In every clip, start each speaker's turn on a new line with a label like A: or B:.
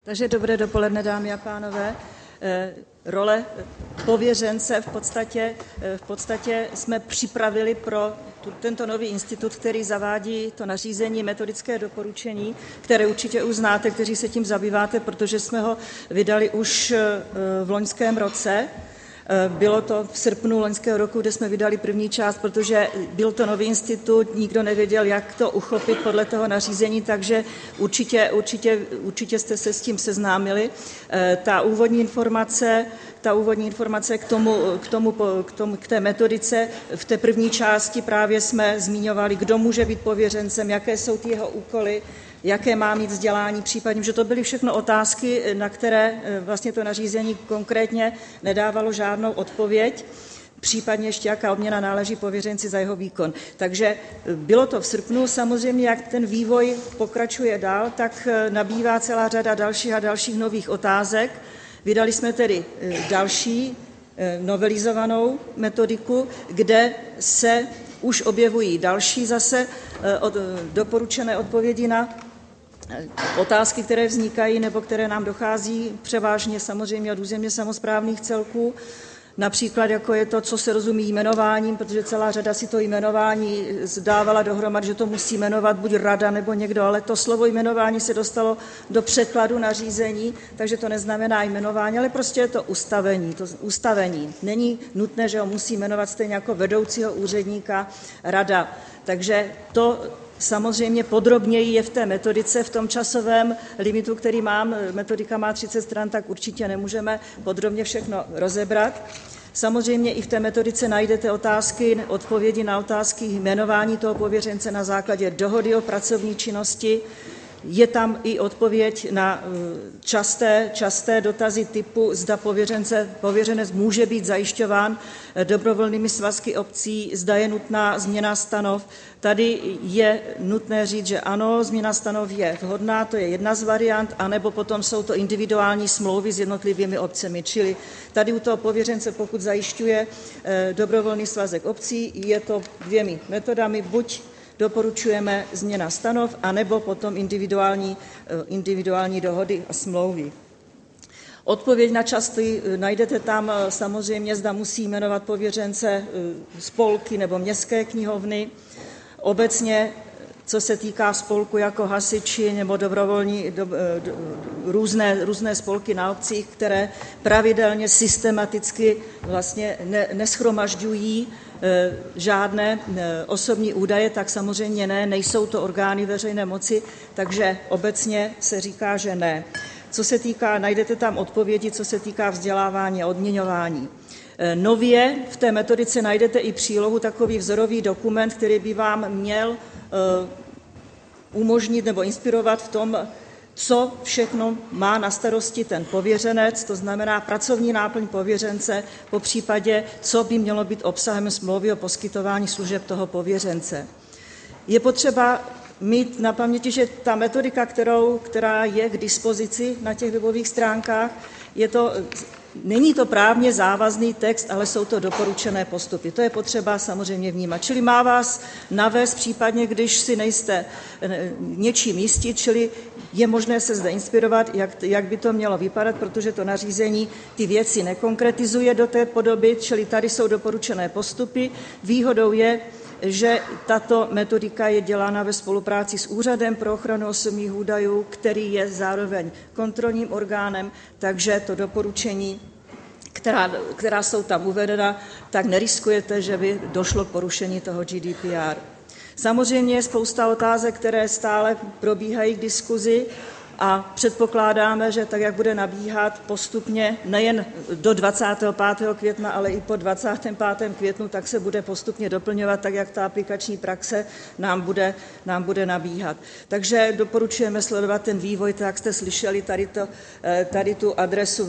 A: Takže dobré dopoledne, dámy a pánové. Role pověřence v podstatě jsme připravili pro tento nový institut, který zavádí to nařízení metodické doporučení, které určitě už znáte, kteří se tím zabýváte, protože jsme ho vydali už v loňském roce. Bylo to v srpnu loňského roku, kde jsme vydali první část, protože byl to nový institut, nikdo nevěděl, jak to uchopit podle toho nařízení, takže určitě jste se s tím seznámili. Ta úvodní informace k té metodice, v té první části právě jsme zmiňovali, kdo může být pověřencem, jaké jsou ty jeho úkoly, jaké má mít vzdělání, případně, že to byly všechno otázky, na které vlastně to nařízení konkrétně nedávalo žádnou odpověď, případně ještě jaká odměna náleží pověřenci za jeho výkon. Takže bylo to v srpnu, samozřejmě jak ten vývoj pokračuje dál, tak nabývá celá řada dalších a dalších nových otázek. Vydali jsme tedy další novelizovanou metodiku, kde se už objevují další zase doporučené odpovědi na otázky, které vznikají nebo které nám dochází převážně samozřejmě od územně samosprávných celků. Například jako je to, co se rozumí jmenováním, protože celá řada si to jmenování zdávala dohromady, že to musí jmenovat buď rada nebo někdo, ale to slovo jmenování se dostalo do překladu nařízení, takže to neznamená jmenování, ale prostě je to ustavení. Není nutné, že ho musí jmenovat stejně jako vedoucího úředníka rada. Takže to samozřejmě podrobněji je v té metodice, v tom časovém limitu, který mám, metodika má 30 stran, tak určitě nemůžeme podrobně všechno rozebrat. Samozřejmě i v té metodice najdete odpovědi na otázky jmenování toho pověřence na základě dohody o pracovní činnosti. Je tam i odpověď na časté dotazy typu, zda pověřenec může být zajišťován dobrovolnými svazky obcí, zda je nutná změna stanov. Tady je nutné říct, že ano, změna stanov je vhodná, to je jedna z variant, anebo potom jsou to individuální smlouvy s jednotlivými obcemi. Čili tady u toho pověřence, pokud zajišťuje dobrovolný svazek obcí, je to dvěmi metodami, buď doporučujeme změna stanov, anebo potom individuální dohody a smlouvy. Odpověď na časty najdete tam samozřejmě, zda musí jmenovat pověřence spolky nebo městské knihovny. Obecně, co se týká spolku jako hasiči nebo dobrovolní různé spolky na obcích, které pravidelně systematicky vlastně neshromažďují žádné osobní údaje, tak samozřejmě nejsou to orgány veřejné moci, takže obecně se říká, že ne. Najdete tam odpovědi, co se týká vzdělávání a odměňování. Nově v té metodice najdete i přílohu, takový vzorový dokument, který by vám měl umožnit nebo inspirovat v tom, co všechno má na starosti ten pověřenec, to znamená pracovní náplň pověřence, popřípadě, co by mělo být obsahem smlouvy o poskytování služeb toho pověřence. Je potřeba mít na paměti, že ta metodika, která je k dispozici na těch webových stránkách, není to právně závazný text, ale jsou to doporučené postupy. To je potřeba samozřejmě vnímat. Čili má vás navést případně, když si nejste něčím jistí, čili je možné se zde inspirovat, jak by to mělo vypadat, protože to nařízení ty věci nekonkretizuje do té podoby, čili tady jsou doporučené postupy. Výhodou je, že tato metodika je dělána ve spolupráci s Úřadem pro ochranu osobních údajů, který je zároveň kontrolním orgánem, takže to doporučení, která jsou tam uvedena, tak neriskujete, že by došlo k porušení toho GDPR. Samozřejmě je spousta otázek, které stále probíhají k diskuzi a předpokládáme, že tak, jak bude nabíhat postupně nejen do 25. května, ale i po 25. květnu, tak se bude postupně doplňovat, tak jak ta aplikační praxe nám bude nabíhat. Takže doporučujeme sledovat ten vývoj, tak jak jste slyšeli tady tu adresu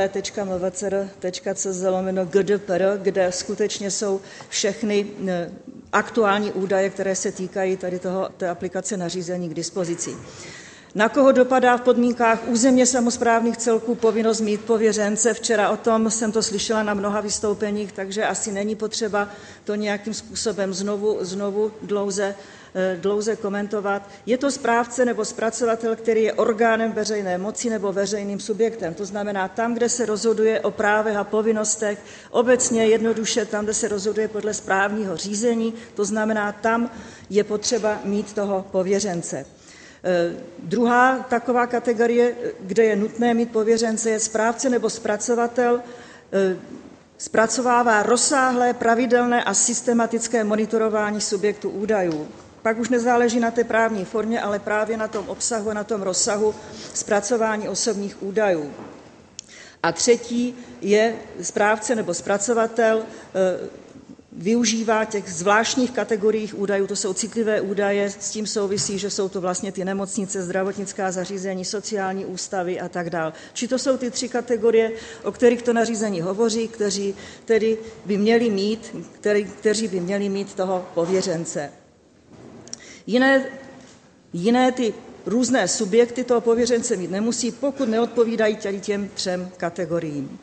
A: www.mvcr.cz/GDPR, kde skutečně jsou všechny aktuální údaje, které se týkají tady té aplikace nařízení k dispozici. Na koho dopadá v podmínkách územně samosprávných celků povinnost mít pověřence? Včera o tom jsem to slyšela na mnoha vystoupeních, takže asi není potřeba to nějakým způsobem znovu dlouze komentovat. Je to správce nebo zpracovatel, který je orgánem veřejné moci nebo veřejným subjektem. To znamená tam, kde se rozhoduje o právech a povinnostech, obecně jednoduše tam, kde se rozhoduje podle správního řízení, to znamená tam je potřeba mít toho pověřence. Druhá taková kategorie, kde je nutné mít pověřence, je správce nebo zpracovatel, zpracovává rozsáhlé, pravidelné a systematické monitorování subjektu údajů. Pak už nezáleží na té právní formě, ale právě na tom obsahu, na tom rozsahu zpracování osobních údajů. A třetí je správce nebo zpracovatel, využívá těch zvláštních kategorií údajů, to jsou citlivé údaje, s tím souvisí, že jsou to vlastně ty nemocnice, zdravotnická zařízení, sociální ústavy a tak dále. Či to jsou ty tři kategorie, o kterých to nařízení hovoří, kteří by měli mít toho pověřence. Jiné ty různé subjekty toho pověřence mít nemusí, pokud neodpovídají těm třem kategoriím.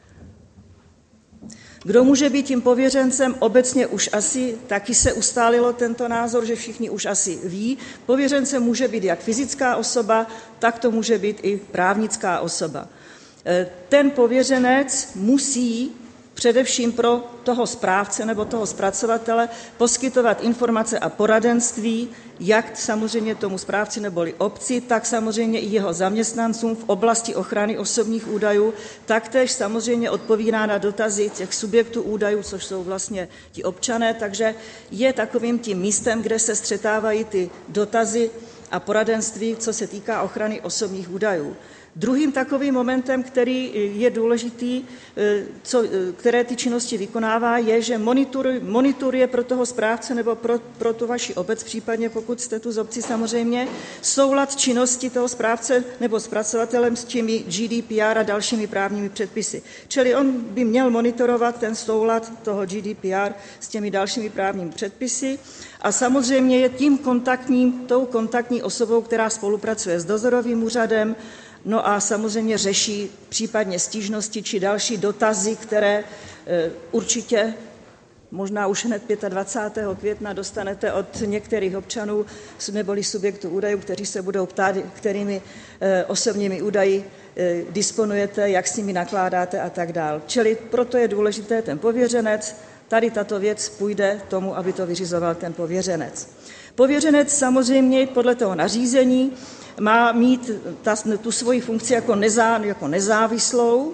A: Kdo může být tím pověřencem? Obecně už asi taky se ustálilo tento názor, že všichni už asi ví. Pověřencem může být jak fyzická osoba, tak to může být i právnická osoba. Ten pověřenec musí především pro toho správce nebo toho zpracovatele poskytovat informace a poradenství, jak samozřejmě tomu správci neboli obci, tak samozřejmě i jeho zaměstnancům v oblasti ochrany osobních údajů, taktéž samozřejmě odpovídá na dotazy těch subjektů údajů, což jsou vlastně ti občané, takže je takovým tím místem, kde se střetávají ty dotazy a poradenství, co se týká ochrany osobních údajů. Druhým takovým momentem, který je důležitý, které ty činnosti vykonává, je, že monitoruje pro toho správce nebo pro tu vaši obec, případně pokud jste tu z obci samozřejmě, soulad činnosti toho správce nebo zpracovatelem s těmi GDPR a dalšími právními předpisy. Čili on by měl monitorovat ten soulad toho GDPR s těmi dalšími právními předpisy a samozřejmě je tou kontaktní osobou, která spolupracuje s dozorovým úřadem, no a samozřejmě řeší případně stížnosti či další dotazy, které určitě možná už hned 25. května dostanete od některých občanů neboli subjektů údajů, kteří se budou ptát, kterými osobními údaji disponujete, jak s nimi nakládáte a tak dále. Čili proto je důležité ten pověřenec. Tady tato věc půjde tomu, aby to vyřizoval ten pověřenec. Pověřenec samozřejmě podle toho nařízení má mít tu svoji funkci jako nezávislou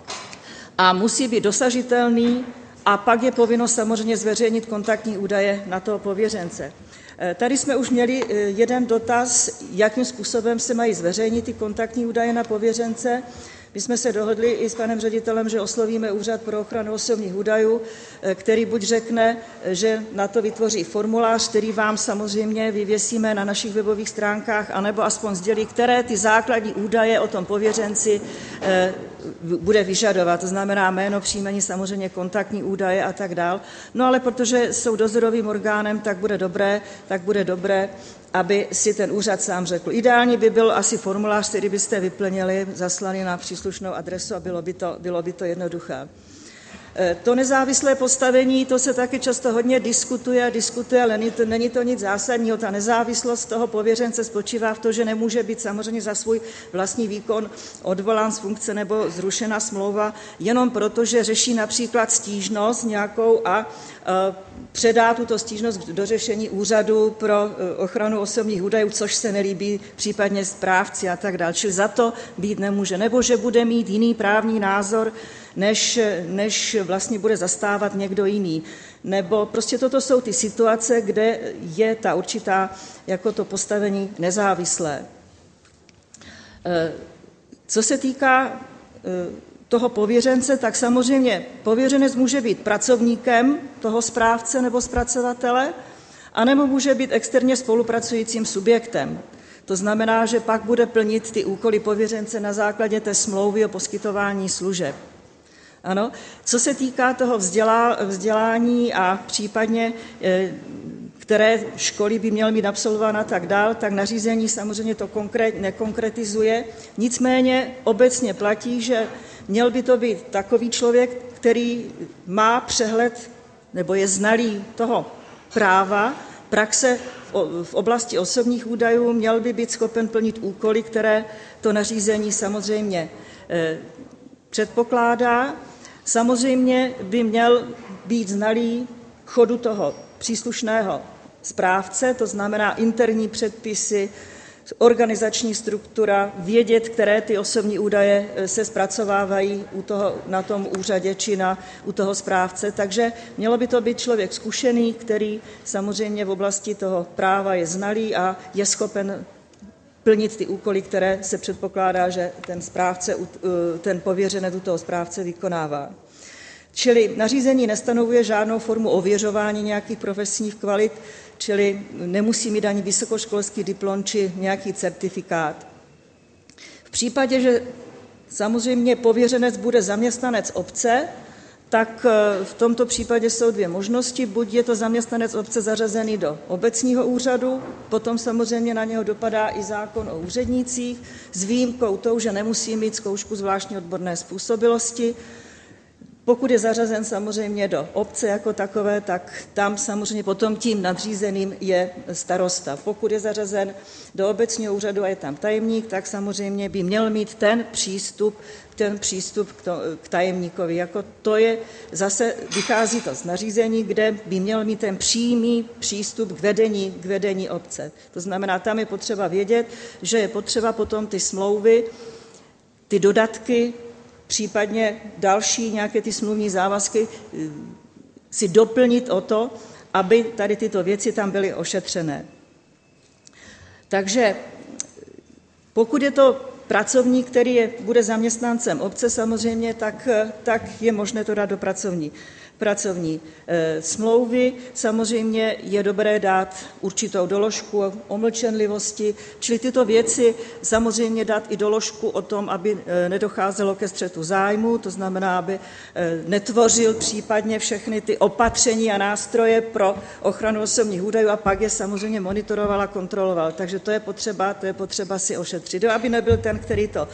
A: a musí být dosažitelný a pak je povinnost samozřejmě zveřejnit kontaktní údaje na toho pověřence. Tady jsme už měli jeden dotaz, jakým způsobem se mají zveřejnit ty kontaktní údaje na pověřence. My jsme se dohodli i s panem ředitelem, že oslovíme Úřad pro ochranu osobních údajů, který buď řekne, že na to vytvoří formulář, který vám samozřejmě vyvěsíme na našich webových stránkách, anebo aspoň sdělí, které ty základní údaje o tom pověřenci bude vyžadovat. To znamená jméno, příjmení, samozřejmě kontaktní údaje a tak dál. No ale protože jsou dozorovým orgánem, tak bude dobré, aby si ten úřad sám řekl. Ideální by byl asi formulář, který byste vyplnili, zaslali na příslušnou adresu a bylo by to jednoduché. To nezávislé postavení, to se taky často hodně diskutuje, ale není to nic zásadního. Ta nezávislost toho pověřence spočívá v tom, že nemůže být samozřejmě za svůj vlastní výkon odvolán z funkce nebo zrušena smlouva jenom proto, že řeší například stížnost nějakou a předá tuto stížnost k dořešení úřadu pro ochranu osobních údajů, což se nelíbí případně správci a tak dále. Čili za to být nemůže. Nebo že bude mít jiný právní názor, než vlastně bude zastávat někdo jiný. Nebo prostě toto jsou ty situace, kde je ta určitá jako to postavení nezávislé. Co se týká toho pověřence, tak samozřejmě pověřenec může být pracovníkem toho správce nebo zpracovatele, anebo může být externě spolupracujícím subjektem. To znamená, že pak bude plnit ty úkoly pověřence na základě té smlouvy o poskytování služeb. Ano. Co se týká toho vzdělání a případně které školy by měl mít absolvován a tak dál, tak nařízení samozřejmě to nekonkretizuje. Nicméně obecně platí, že měl by to být takový člověk, který má přehled nebo je znalý toho práva, praxe v oblasti osobních údajů, měl by být schopen plnit úkoly, které to nařízení samozřejmě předpokládá. Samozřejmě by měl být znalý chodu toho příslušného správce, to znamená interní předpisy, organizační struktura, vědět, které ty osobní údaje se zpracovávají na tom úřadě či u toho správce. Takže mělo by to být člověk zkušený, který samozřejmě v oblasti toho práva je znalý a je schopen plnit ty úkoly, které se předpokládá, že ten pověřenec u toho správce vykonává. Čili nařízení nestanovuje žádnou formu ověřování nějakých profesních kvalit, čili nemusí mít ani vysokoškolský diplom či nějaký certifikát. V případě, že samozřejmě pověřenec bude zaměstnanec obce, tak v tomto případě jsou dvě možnosti. Buď je to zaměstnanec obce zařazený do obecního úřadu, potom samozřejmě na něho dopadá i zákon o úřednících, s výjimkou tou, že nemusí mít zkoušku zvláštní odborné způsobilosti. Pokud je zařazen samozřejmě do obce jako takové, tak tam samozřejmě potom tím nadřízeným je starosta. Pokud je zařazen do obecního úřadu a je tam tajemník, tak samozřejmě by měl mít ten přístup k tajemníkovi. Jako to je zase, vychází to z nařízení, kde by měl mít ten přímý přístup k vedení obce. To znamená, tam je potřeba vědět, že je potřeba potom ty smlouvy, ty dodatky, případně další nějaké ty smluvní závazky si doplnit o to, aby tady tyto věci tam byly ošetřené. Takže pokud je to pracovník, který bude zaměstnancem obce samozřejmě, tak je možné to dát do pracovní smlouvy. Samozřejmě je dobré dát určitou doložku o mlčenlivosti, čili tyto věci samozřejmě dát i doložku o tom, aby nedocházelo ke střetu zájmu, to znamená, aby netvořil případně všechny ty opatření a nástroje pro ochranu osobních údajů a pak je samozřejmě monitoroval a kontroloval. Takže to je potřeba si ošetřit. Aby nebyl ten, který to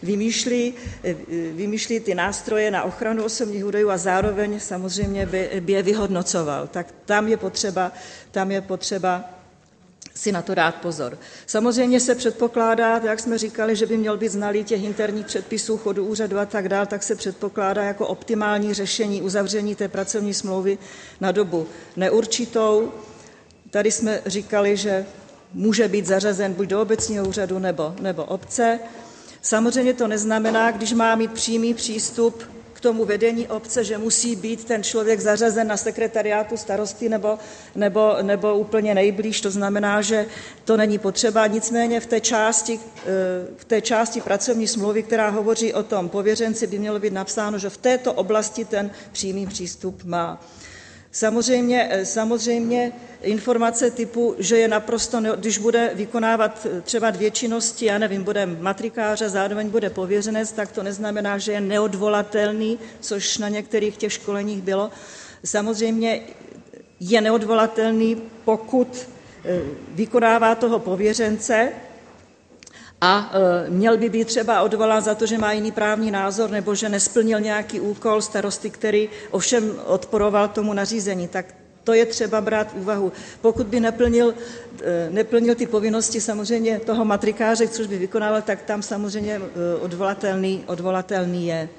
A: vymýšlí ty nástroje na ochranu osobních údajů a zároveň samozřejmě by je vyhodnocoval. Tak tam je potřeba si na to dát pozor. Samozřejmě se předpokládá, jak jsme říkali, že by měl být znalý těch interních předpisů, chodu úřadu a tak dál, tak se předpokládá jako optimální řešení uzavření té pracovní smlouvy na dobu neurčitou. Tady jsme říkali, že může být zařazen buď do obecního úřadu nebo obce. Samozřejmě to neznamená, když má mít přímý přístup k tomu vedení obce, že musí být ten člověk zařazen na sekretariátu starosty nebo úplně nejblíž. To znamená, že to není potřeba. Nicméně v té části pracovní smlouvy, která hovoří o tom pověřenci, by mělo být napsáno, že v této oblasti ten přímý přístup má. Samozřejmě informace typu, že je naprosto, když bude vykonávat třeba dvě činnosti, bude matrikář a zároveň bude pověřenec, tak to neznamená, že je neodvolatelný, což na některých těch školeních bylo. Samozřejmě je neodvolatelný, pokud vykonává toho pověřence a měl by být třeba odvolán za to, že má jiný právní názor nebo že nesplnil nějaký úkol starosty, který ovšem odporoval tomu nařízení, tak to je třeba brát v úvahu. Pokud by neplnil ty povinnosti samozřejmě toho matrikáře, což by vykonával, tak tam samozřejmě odvolatelný je.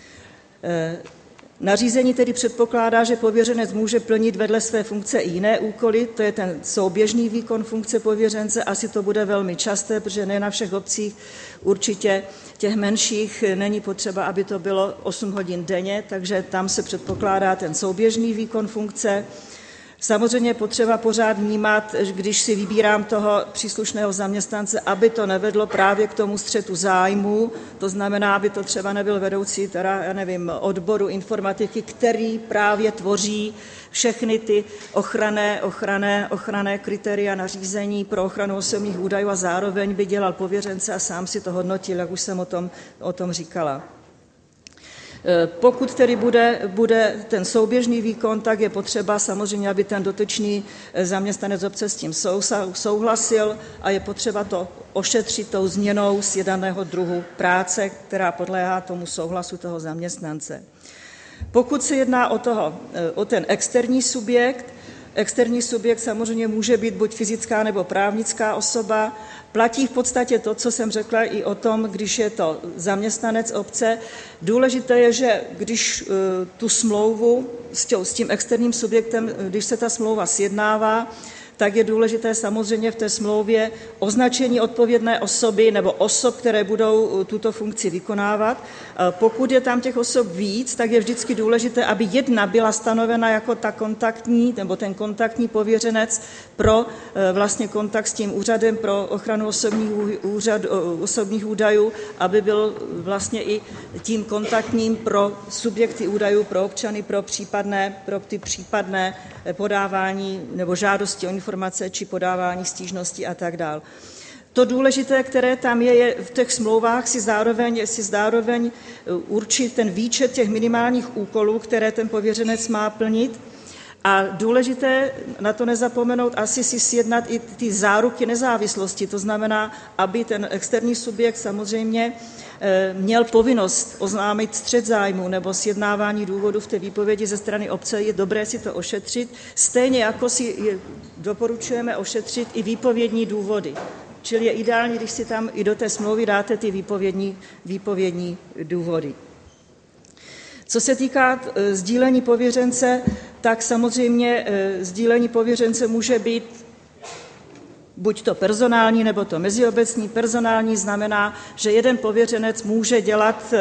A: Nařízení tedy předpokládá, že pověřenec může plnit vedle své funkce i jiné úkoly, to je ten souběžný výkon funkce pověřence, asi to bude velmi časté, protože ne na všech obcích, určitě těch menších není potřeba, aby to bylo 8 hodin denně, takže tam se předpokládá ten souběžný výkon funkce. Samozřejmě je potřeba pořád vnímat, když si vybírám toho příslušného zaměstnance, aby to nevedlo právě k tomu střetu zájmu, to znamená, aby to třeba nebyl vedoucí odboru informatiky, který právě tvoří všechny ty ochranné kritéria nařízení pro ochranu osobních údajů a zároveň by dělal pověřence a sám si to hodnotil, jak už jsem o tom říkala. Pokud tedy bude ten souběžný výkon, tak je potřeba samozřejmě, aby ten dotyčný zaměstnanec obce s tím souhlasil a je potřeba to ošetřit tou změnou sjednaného druhu práce, která podléhá tomu souhlasu toho zaměstnance. Pokud se jedná o ten externí subjekt samozřejmě může být buď fyzická nebo právnická osoba. Platí v podstatě to, co jsem řekla i o tom, když je to zaměstnanec obce. Důležité je, že když tu smlouvu s tím externím subjektem, když se ta smlouva sjednává, tak je důležité samozřejmě v té smlouvě označení odpovědné osoby nebo osob, které budou tuto funkci vykonávat. Pokud je tam těch osob víc, tak je vždycky důležité, aby jedna byla stanovena jako ta kontaktní nebo ten kontaktní pověřenec pro vlastně kontakt s tím úřadem pro ochranu osobních údajů, aby byl vlastně i tím kontaktním pro subjekty údajů, pro občany, pro ty případné podávání nebo žádosti o informace či podávání stížností a tak dále. To důležité, které tam je v těch smlouvách, si zároveň určit ten výčet těch minimálních úkolů, které ten pověřenec má plnit. A důležité, na to nezapomenout, asi si sjednat i ty záruky nezávislosti. To znamená, aby ten externí subjekt samozřejmě měl povinnost oznámit střet zájmu nebo sjednávání důvodu v té výpovědi ze strany obce. Je dobré si to ošetřit, stejně jako si doporučujeme ošetřit i výpovědní důvody. Čili je ideální, když si tam i do té smlouvy dáte ty výpovědní důvody. Co se týká sdílení pověřence, tak samozřejmě sdílení pověřence může být buď to personální, nebo to meziobecní. Personální znamená, že jeden pověřenec může dělat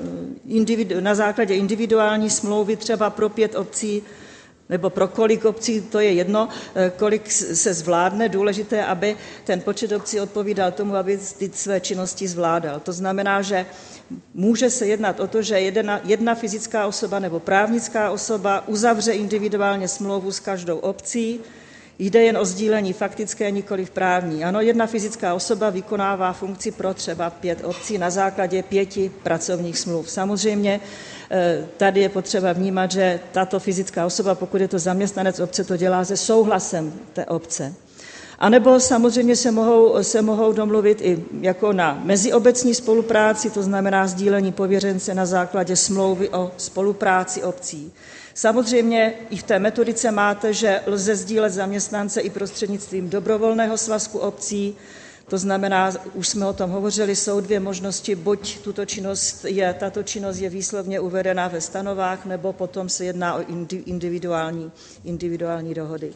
A: na základě individuální smlouvy třeba pro 5 obcí, nebo pro kolik obcí, to je jedno, kolik se zvládne. Důležité, aby ten počet obcí odpovídal tomu, aby ty své činnosti zvládal. To znamená, že může se jednat o to, že jedna fyzická osoba nebo právnická osoba uzavře individuálně smlouvu s každou obcí. Jde jen o sdílení faktické, nikoliv právní. Ano, jedna fyzická osoba vykonává funkci pro třeba 5 obcí na základě 5 pracovních smluv. Samozřejmě tady je potřeba vnímat, že tato fyzická osoba, pokud je to zaměstnanec obce, to dělá se souhlasem té obce. A nebo samozřejmě se mohou domluvit i jako na meziobecní spolupráci, to znamená sdílení pověřence na základě smlouvy o spolupráci obcí. Samozřejmě i v té metodice máte, že lze sdílet zaměstnance i prostřednictvím dobrovolného svazku obcí, to znamená, už jsme o tom hovořili, jsou 2 možnosti, buď tato činnost je výslovně uvedena ve stanovách, nebo potom se jedná o individuální dohody.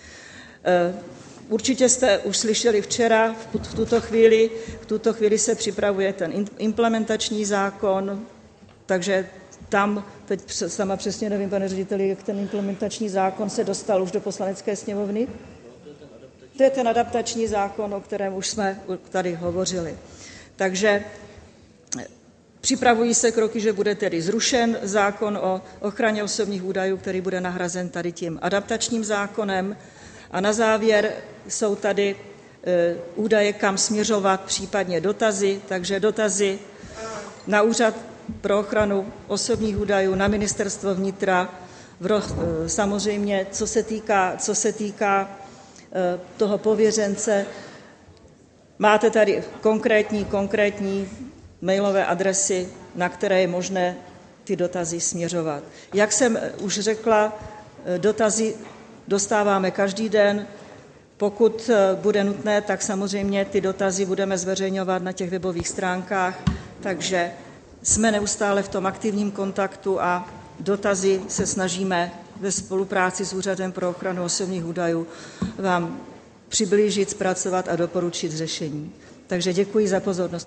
A: Určitě jste už slyšeli včera, v tuto chvíli se připravuje ten implementační zákon, takže tam, teď sama přesně nevím, pane řediteli, jak ten implementační zákon se dostal už do Poslanecké sněmovny. To je ten adaptační zákon, o kterém už jsme tady hovořili. Takže připravují se kroky, že bude tedy zrušen zákon o ochraně osobních údajů, který bude nahrazen tady tím adaptačním zákonem. A na závěr jsou tady údaje, kam směřovat, případně dotazy, takže dotazy na Úřad pro ochranu osobních údajů, na Ministerstvo vnitra, samozřejmě, co se týká toho pověřence, máte tady konkrétní mailové adresy, na které je možné ty dotazy směřovat. Jak jsem už řekla, dotazy dostáváme každý den. Pokud bude nutné, tak samozřejmě ty dotazy budeme zveřejňovat na těch webových stránkách, takže jsme neustále v tom aktivním kontaktu a dotazy se snažíme ve spolupráci s Úřadem pro ochranu osobních údajů vám přiblížit, zpracovat a doporučit řešení. Takže děkuji za pozornost.